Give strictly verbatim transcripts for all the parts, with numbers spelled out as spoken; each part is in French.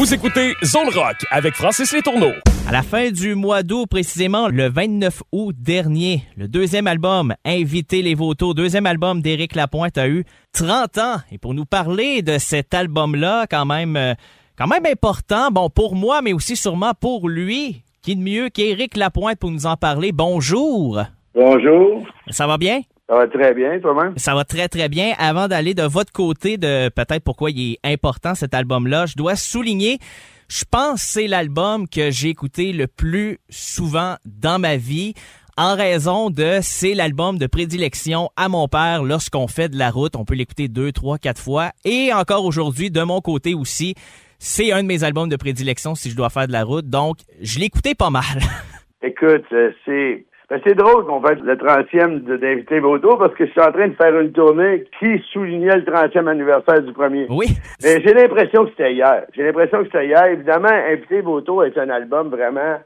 Vous écoutez Zone Rock avec Francis Letourneau. À la fin du mois d'août, précisément le vingt-neuf août dernier, le deuxième album, Inviter les vautours, deuxième album d'Éric Lapointe, a eu trente ans. Et pour nous parler de cet album-là, quand même, euh, quand même important, bon, pour moi, mais aussi sûrement pour lui, qui de mieux qu'Éric Lapointe pour nous en parler. Bonjour. Bonjour. Ça va bien? Ça va très bien, toi-même? Ça va très, très bien. Avant d'aller de votre côté de peut-être pourquoi il est important, cet album-là, je dois souligner, je pense que c'est l'album que j'ai écouté le plus souvent dans ma vie en raison de c'est l'album de prédilection à mon père lorsqu'on fait de la route. On peut l'écouter deux, trois, quatre fois. Et encore aujourd'hui, de mon côté aussi, c'est un de mes albums de prédilection si je dois faire de la route. Donc, je l'écoutais pas mal. Écoute, c'est... Ben, c'est drôle qu'on fasse le trentième d'Inviter Vautours parce que je suis en train de faire une tournée qui soulignait le trentième anniversaire du premier. Oui. Mais j'ai l'impression que c'était hier. J'ai l'impression que c'était hier. Évidemment, Inviter Vautours est un album vraiment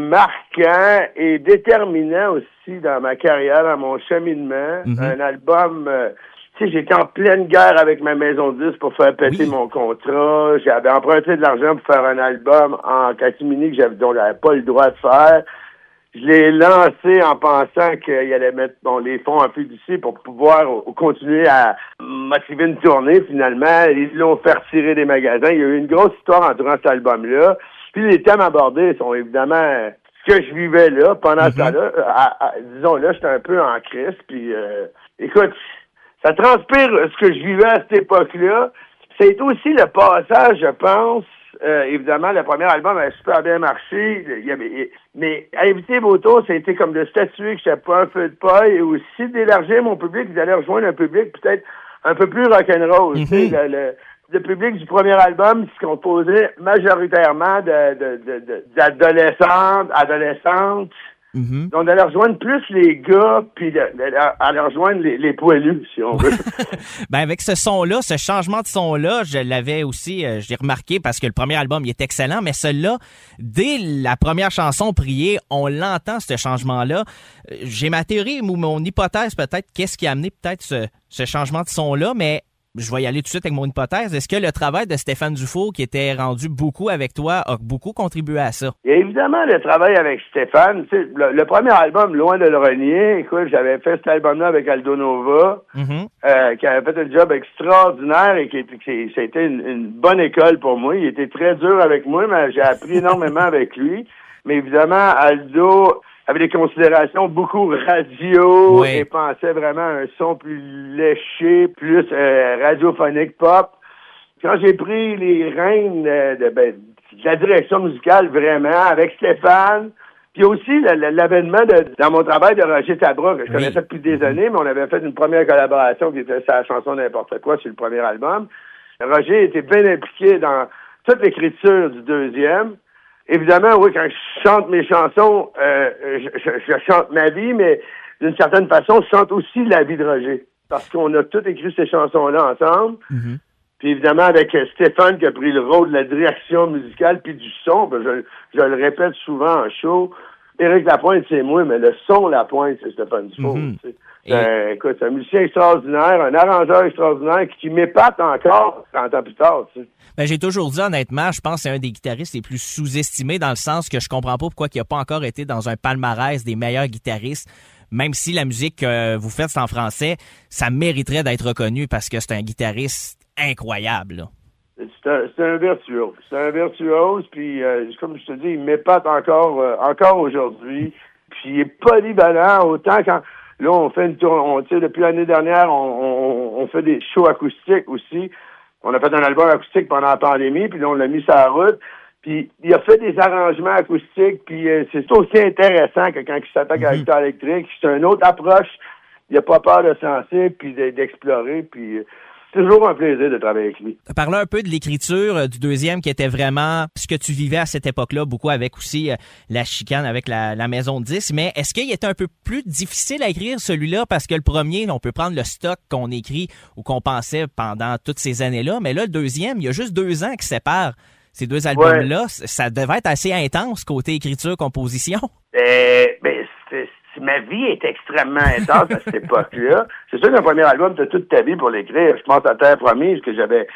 marquant et déterminant aussi dans ma carrière, dans mon cheminement. Mm-hmm. Un album... Euh, tu sais, j'étais en pleine guerre avec ma maison de disques pour faire péter oui. mon contrat. J'avais emprunté de l'argent pour faire un album en catimini que j'avais, dont j'avais pas le droit de faire. Je l'ai lancé en pensant qu'il allait mettre bon, les fonds en fiducie pour pouvoir euh, continuer à motiver une tournée. Finalement, ils l'ont fait retirer des magasins. Il y a eu une grosse histoire entourant cet album-là. Puis les thèmes abordés sont évidemment ce que je vivais là. Pendant mm-hmm. ce temps-là, à, à, disons là, j'étais un peu en crise. Puis euh, écoute, ça transpire ce que je vivais à cette époque-là. C'est aussi le passage, je pense. Euh, évidemment, le premier album a super bien marché. Il y avait, mais Inviter Vautours, ça a été comme de statuer que je n'étais pas un feu de paille et aussi d'élargir mon public, d'aller rejoindre un public peut-être un peu plus rock'n'roll. Mm-hmm. Le, le, le public du premier album se composait majoritairement de, de, de, de, d'adolescentes, adolescentes. Mm-hmm. Donc, d'aller rejoindre plus les gars, puis d'aller rejoindre les, les poilus, si on veut. Ben, avec ce son-là, ce changement de son-là, je l'avais aussi, euh, je l'ai remarqué parce que le premier album, il est excellent, mais celui-là, dès la première chanson, Prier, on l'entend, ce changement-là. J'ai ma théorie ou mon hypothèse, peut-être, qu'est-ce qui a amené peut-être ce, ce changement de son-là, mais je vais y aller tout de suite avec mon hypothèse. Est-ce que le travail de Stéphane Dufault, qui était rendu beaucoup avec toi, a beaucoup contribué à ça? Et évidemment, le travail avec Stéphane, tu sais, le, le premier album, Loin de le renier, écoute, j'avais fait cet album-là avec Aldo Nova, mm-hmm. euh, qui avait fait un job extraordinaire et qui, qui ça a été une, une bonne école pour moi. Il était très dur avec moi, mais j'ai appris énormément avec lui. Mais évidemment, Aldo avait des considérations beaucoup radio oui. et pensait vraiment à un son plus léché, plus euh, radiophonique pop. Quand j'ai pris les rênes de, de, ben, de la direction musicale vraiment avec Stéphane, puis aussi l'avènement de, dans mon travail de Roger Tabra, que je oui. connaissais depuis des années, mais on avait fait une première collaboration qui était sa chanson N'importe quoi sur le premier album. Roger était bien impliqué dans toute l'écriture du deuxième. Évidemment, oui, quand je chante mes chansons, euh, je, je, je chante ma vie, mais d'une certaine façon, je chante aussi la vie de Roger. Parce qu'on a tous écrit ces chansons-là ensemble. Mm-hmm. Puis évidemment, avec Stéphane qui a pris le rôle de la direction musicale puis du son, ben je, je le répète souvent en show, Éric Lapointe, c'est moi, mais le son Lapointe, c'est Stéphane Dufault. Mm-hmm. Tu sais. Et... Euh, écoute, c'est un musicien extraordinaire, un arrangeur extraordinaire qui, qui m'épate encore trente ans plus tard. Tu sais. Ben, j'ai toujours dit, honnêtement, je pense que c'est un des guitaristes les plus sous-estimés dans le sens que je comprends pas pourquoi il n'a pas encore été dans un palmarès des meilleurs guitaristes. Même si la musique que vous faites c'est en français, ça mériterait d'être reconnu parce que c'est un guitariste incroyable. Là. C'est un, c'est un virtuose. C'est un virtuose, puis euh, comme je te dis, il m'épate encore, euh, encore aujourd'hui. Puis il est polyvalent, autant quand... Là, on fait une tour, tu sais, depuis l'année dernière, on, on, on fait des shows acoustiques aussi. On a fait un album acoustique pendant la pandémie, puis là, on l'a mis sur la route. Puis, il a fait des arrangements acoustiques, puis euh, c'est aussi intéressant que quand il s'attaque mm-hmm. à la guitare électrique. C'est une autre approche. Il n'a pas peur de sentir, puis de, d'explorer, puis... Euh, c'est toujours un plaisir de travailler avec lui. Parlons un peu de l'écriture euh, du deuxième qui était vraiment ce que tu vivais à cette époque-là, beaucoup avec aussi euh, la chicane avec la, la maison de disques. Mais est-ce qu'il était un peu plus difficile à écrire celui-là? Parce que le premier, on peut prendre le stock qu'on écrit ou qu'on pensait pendant toutes ces années-là. Mais là, le deuxième, il y a juste deux ans qui séparent ces deux albums-là. Ouais. Ça devait être assez intense côté écriture-composition. Euh, ben, c'est... Ma vie est extrêmement intense à cette époque-là. C'est sûr qu'un premier album, tu as toute ta vie pour l'écrire. Je pense à Terre promise que j'avais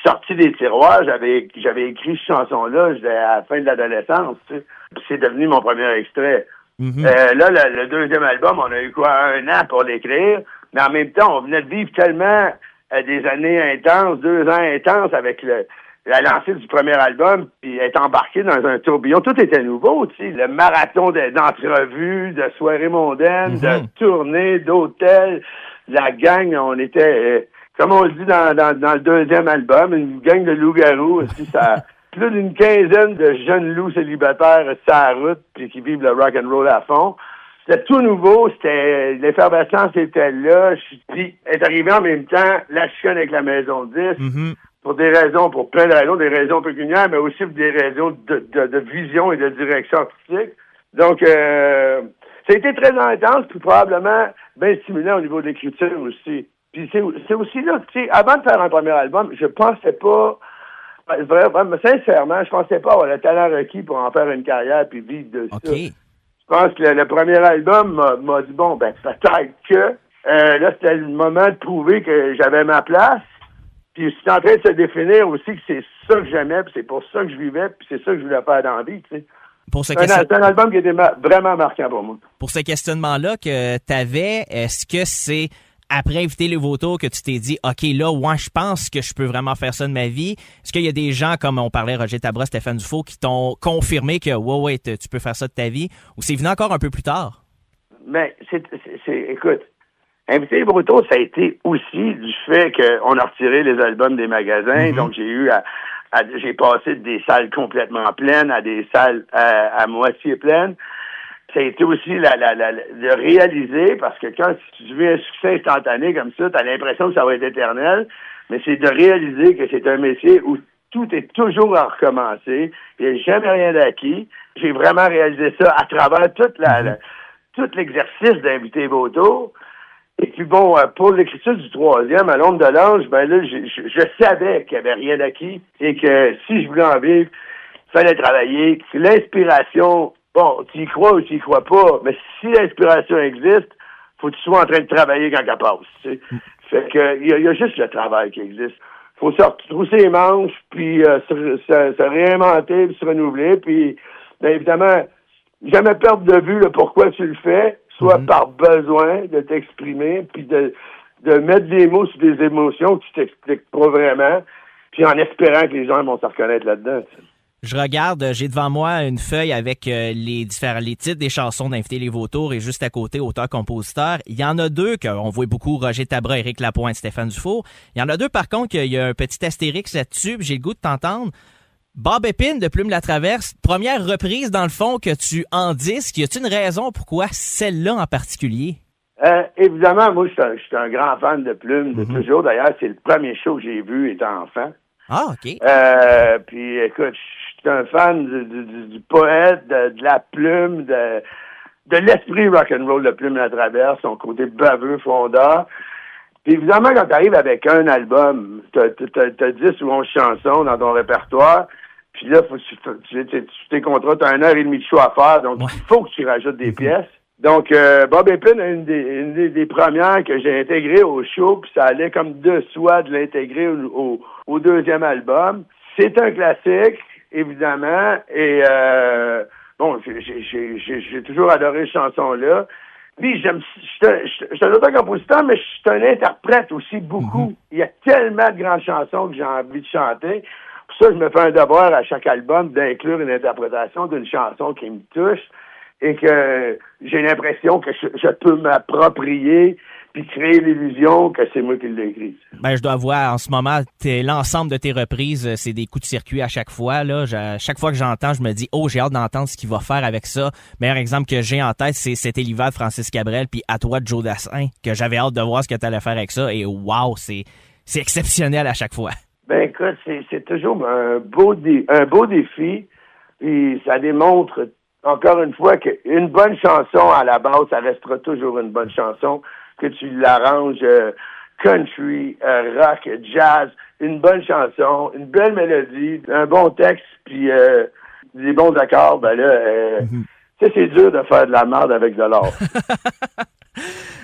sorti des tiroirs. J'avais j'avais écrit cette chanson-là à la fin de l'adolescence, tu sais. Puis c'est devenu mon premier extrait. Mm-hmm. Euh, là, le, le deuxième album, on a eu quoi, un an pour l'écrire, mais en même temps, on venait de vivre tellement euh, des années intenses, deux ans intenses avec le, la lancée du premier album, puis être embarqué dans un tourbillon. Tout était nouveau, tu sais. Le marathon de, d'entrevues, de soirées mondaines, mm-hmm. de tournées, d'hôtels. La gang, on était, euh, comme on le dit dans, dans, dans le deuxième album, une gang de loups-garous aussi, ça... Plus d'une quinzaine de jeunes loups célibataires sur la route puis qui vivent le rock and roll à fond. C'était tout nouveau, c'était l'effervescence était là. Puis est arrivé en même temps la chicane avec la maison dix mm-hmm. pour des raisons, pour plein de raisons, des raisons pécuniaires, mais aussi pour des raisons de, de, de vision et de direction artistique. Donc euh, ça a été très intense, puis probablement bien stimulant au niveau de l'écriture aussi. Puis c'est, c'est aussi là, tu sais, avant de faire un premier album, je pensais pas. Vraiment, sincèrement, je pensais pas avoir le talent requis pour en faire une carrière puis vivre de ça. Okay. Je pense que le, le premier album m'a, m'a dit, bon, ben peut-être que euh, là, c'était le moment de prouver que j'avais ma place. Puis c'est en train de se définir aussi que c'est ça que j'aimais, puis c'est pour ça que je vivais, puis c'est ça que je voulais faire dans la vie, tu sais. Pour ce c'est, question... un, c'est un album qui était ma- vraiment marquant pour moi. Pour ce questionnement-là que tu avais, est-ce que c'est après Inviter les vautours que tu t'es dit, OK, là, ouais, je pense que je peux vraiment faire ça de ma vie? Est-ce qu'il y a des gens, comme on parlait Roger Tabra, Stéphane Dufault, qui t'ont confirmé que, ouais, ouais, tu peux faire ça de ta vie? Ou c'est venu encore un peu plus tard? Mais, c'est, c'est, c'est écoute, Inviter les vautours, ça a été aussi du fait qu'on a retiré les albums des magasins. Mm-hmm. Donc, j'ai eu à, à, j'ai passé des salles complètement pleines à des salles à, à moitié pleines. Ça a été aussi la, la, la, de réaliser, parce que quand tu vis un succès instantané comme ça, tu as l'impression que ça va être éternel, mais c'est de réaliser que c'est un métier où tout est toujours à recommencer, il n'y a jamais rien d'acquis. J'ai vraiment réalisé ça à travers toute la, la, tout l'exercice d'Inviter vautours. Et puis bon, pour l'écriture du troisième, à l'ombre de l'ange, ben là, je, je, je savais qu'il n'y avait rien d'acquis et que si je voulais en vivre, il fallait travailler, que l'inspiration... Bon, tu y crois ou tu y crois pas, mais si l'inspiration existe, faut que tu sois en train de travailler quand elle passe, tu sais. Fait que, il y, y a juste le travail qui existe. Faut se retrousser les manches, puis euh, se, se, se réinventer, puis se renouveler, puis, bien évidemment, jamais perdre de vue le pourquoi tu le fais, soit mm-hmm. par besoin de t'exprimer, puis de, de mettre des mots sur des émotions que tu t'expliques pas vraiment, puis en espérant que les gens vont se reconnaître là-dedans, tu sais. Je regarde, j'ai devant moi une feuille avec euh, les différents les titres des chansons d'Inviter les vautours et juste à côté, auteur-compositeur. Il y en a deux qu'on voit beaucoup, Roger Tabra, Éric Lapointe, Stéphane Dufault. Il y en a deux, par contre, qu'il y a un petit astérix là-dessus, puis j'ai le goût de t'entendre. Bob Épine de Plume la Traverse, première reprise, dans le fond, que tu en disques. Y a-t-il une raison pourquoi celle-là en particulier? Euh, évidemment, moi, je suis un, je suis un grand fan de Plume, de mm-hmm. toujours. D'ailleurs, c'est le premier show que j'ai vu étant enfant. Ah, OK. Euh, puis, écoute, je suis un fan du, du, du poète, de, de la plume, de, de l'esprit rock'n'roll de Plume la Traverse, son côté baveux, fondeur. Puis évidemment, quand tu arrives avec un album, t'as, t'as, t'as dix ou onze chansons dans ton répertoire, puis là, faut que tu, tu, tu, tu t'es contrat, t'as une heure et demie de show à faire, donc ouais. il faut que tu rajoutes des pièces. Donc, euh, Bob Épine est une, des, une des, des premières que j'ai intégrées au show, puis ça allait comme de soi de l'intégrer au, au, au deuxième album. C'est un classique, évidemment, et euh, bon, j'ai, j'ai, j'ai, j'ai toujours adoré cette chanson-là. Puis, j'aime, je suis un auteur-compositeur, mais je suis un interprète aussi beaucoup. Mm-hmm. Il y a tellement de grandes chansons que j'ai envie de chanter. Pour ça, je me fais un devoir à chaque album d'inclure une interprétation d'une chanson qui me touche et que j'ai l'impression que je, je peux m'approprier puis créer l'illusion que c'est moi qui l'ai écrit. Ben, je dois voir, en ce moment, t'es, l'ensemble de tes reprises, c'est des coups de circuit à chaque fois. Là, je, chaque fois que j'entends, je me dis, oh, j'ai hâte d'entendre ce qu'il va faire avec ça. Meilleur exemple que j'ai en tête, c'est C'était l'hiver de Francis Cabrel, puis À toi de Joe Dassin, que j'avais hâte de voir ce que t'allais faire avec ça. Et wow, c'est, c'est exceptionnel à chaque fois. Ben écoute, c'est, c'est toujours un beau, dé, un beau défi, puis ça démontre encore une fois qu'une bonne chanson, à la base, ça restera toujours une bonne chanson, que tu l'arranges euh, country, euh, rock, jazz, une bonne chanson, une belle mélodie, un bon texte, puis euh, des bons accords, ben là, euh, mm-hmm. tu sais, c'est dur de faire de la merde avec de l'or.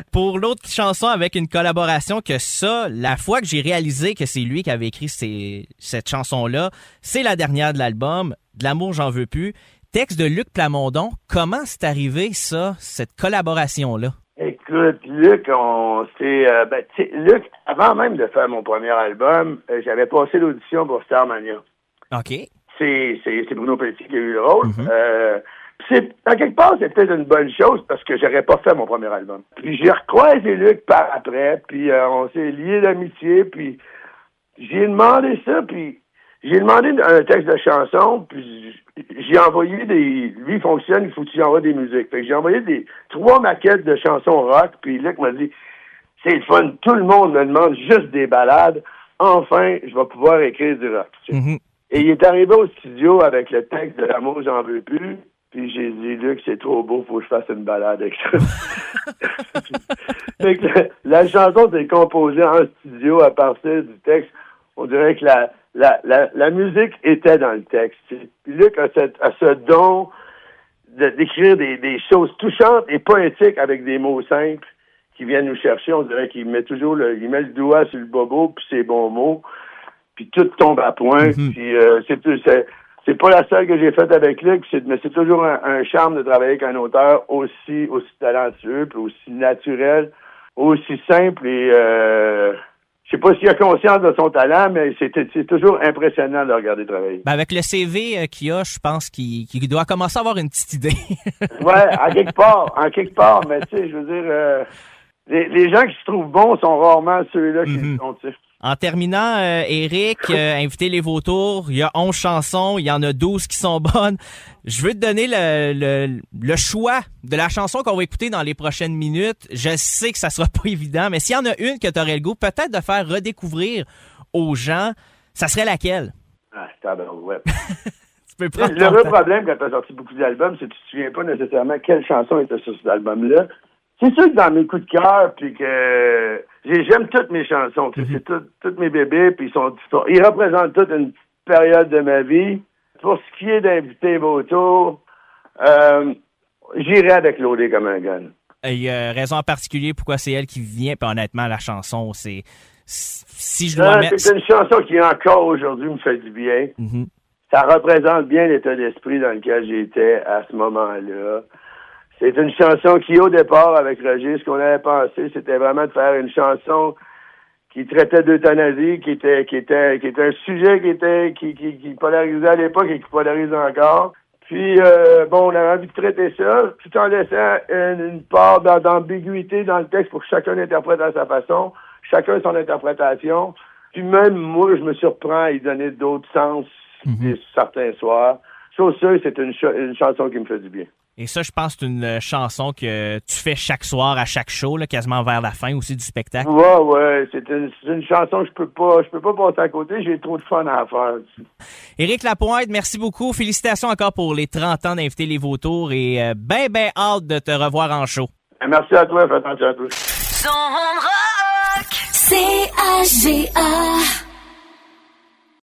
Pour l'autre chanson avec une collaboration que ça, la fois que j'ai réalisé que c'est lui qui avait écrit ces, cette chanson-là, c'est la dernière de l'album, De l'amour, j'en veux plus. Texte de Luc Plamondon. Comment c'est arrivé, ça, cette collaboration-là? Écoute, Luc, on s'est... Euh, ben, tu sais, Luc, avant même de faire mon premier album, euh, j'avais passé l'audition pour Starmania. OK. C'est, c'est, c'est Bruno Pelletier qui a eu le rôle. Mm-hmm. Euh, c'est, en quelque part, c'est peut-être une bonne chose parce que j'aurais pas fait mon premier album. Puis j'ai recroisé Luc par après, puis euh, on s'est liés d'amitié, puis j'ai demandé ça, puis j'ai demandé un texte de chanson, puis j'ai envoyé des... Lui, il fonctionne, il faut que tu envoies des musiques. Fait que j'ai envoyé des trois maquettes de chansons rock, puis Luc m'a dit, c'est le fun, tout le monde me demande juste des ballades. Enfin, je vais pouvoir écrire du rock. Mm-hmm. Et il est arrivé au studio avec le texte de L'amour, j'en veux plus. Puis j'ai dit, Luc, c'est trop beau, faut que je fasse une balade avec ça. Fait que la, la chanson s'est composée en studio à partir du texte. On dirait que la, la, la, la musique était dans le texte. Puis Luc a, cette, a ce don de, d'écrire des, des choses touchantes et poétiques avec des mots simples qui viennent nous chercher. On dirait qu'il met toujours le, il met le doigt sur le bobo, puis ses bons mots. Puis tout tombe à point. Mm-hmm. Puis euh, c'est, c'est, c'est pas la seule que j'ai faite avec Luc, c'est, mais c'est toujours un, un charme de travailler avec un auteur aussi, aussi talentueux, puis aussi naturel, aussi simple et euh, je sais pas s'il a conscience de son talent, mais c'est, c'est toujours impressionnant de le regarder travailler. Ben avec le C V qu'il a, je pense qu'il, qu'il doit commencer à avoir une petite idée. Ouais, en quelque part, en quelque part, mais tu sais, je veux dire, euh, les, les gens qui se trouvent bons sont rarement ceux-là qui mm-hmm. sont, tu sais. En terminant, euh, Éric, euh, invité les vautours, il y a onze chansons, il y en a douze qui sont bonnes. Je veux te donner le, le, le choix de la chanson qu'on va écouter dans les prochaines minutes. Je sais que ça sera pas évident, mais s'il y en a une que tu aurais le goût peut-être de faire redécouvrir aux gens, ça serait laquelle? Ah, c'est ouais. Tu peux prendre le vrai problème quand tu as sorti beaucoup d'albums, c'est que tu te souviens pas nécessairement quelle chanson était sur cet album-là. C'est sûr que dans mes coups de cœur, puis que j'aime toutes mes chansons, mm-hmm. c'est tout, toutes mes bébés, puis ils sont, ils représentent toute une période de ma vie. Pour ce qui est d'inviter vautours, euh, j'irai avec Loadé comme un gun. Il y a raison en particulier pourquoi c'est elle qui vient, puis honnêtement, la chanson, c'est... Si je dois euh, mettre... C'est une chanson qui, encore aujourd'hui, me fait du bien. Mm-hmm. Ça représente bien l'état d'esprit dans lequel j'étais à ce moment-là. C'est une chanson qui, au départ, avec Roger, ce qu'on avait pensé, c'était vraiment de faire une chanson qui traitait d'euthanasie, qui était, qui était, qui était un sujet qui était, qui, qui, qui polarisait à l'époque et qui polarise encore. Puis, euh, bon, on avait envie de traiter ça, tout en laissant une, une part d'ambiguïté dans le texte pour que chacun l'interprète à sa façon, chacun son interprétation. Puis même moi, je me surprends à y donner d'autres sens mm-hmm. certains soirs. Chose sûre, c'est une, ch- une chanson qui me fait du bien. Et ça, je pense que c'est une chanson que tu fais chaque soir à chaque show, là, quasiment vers la fin aussi du spectacle. Ouais, ouais, c'est une, c'est une chanson que je peux pas, je peux pas passer à côté. J'ai trop de fun à faire. Éric Lapointe, merci beaucoup. Félicitations encore pour les trente ans d'inviter les vautours et euh, ben, ben hâte de te revoir en show. Merci à toi, fais attention à toi. Son rock, C H G A.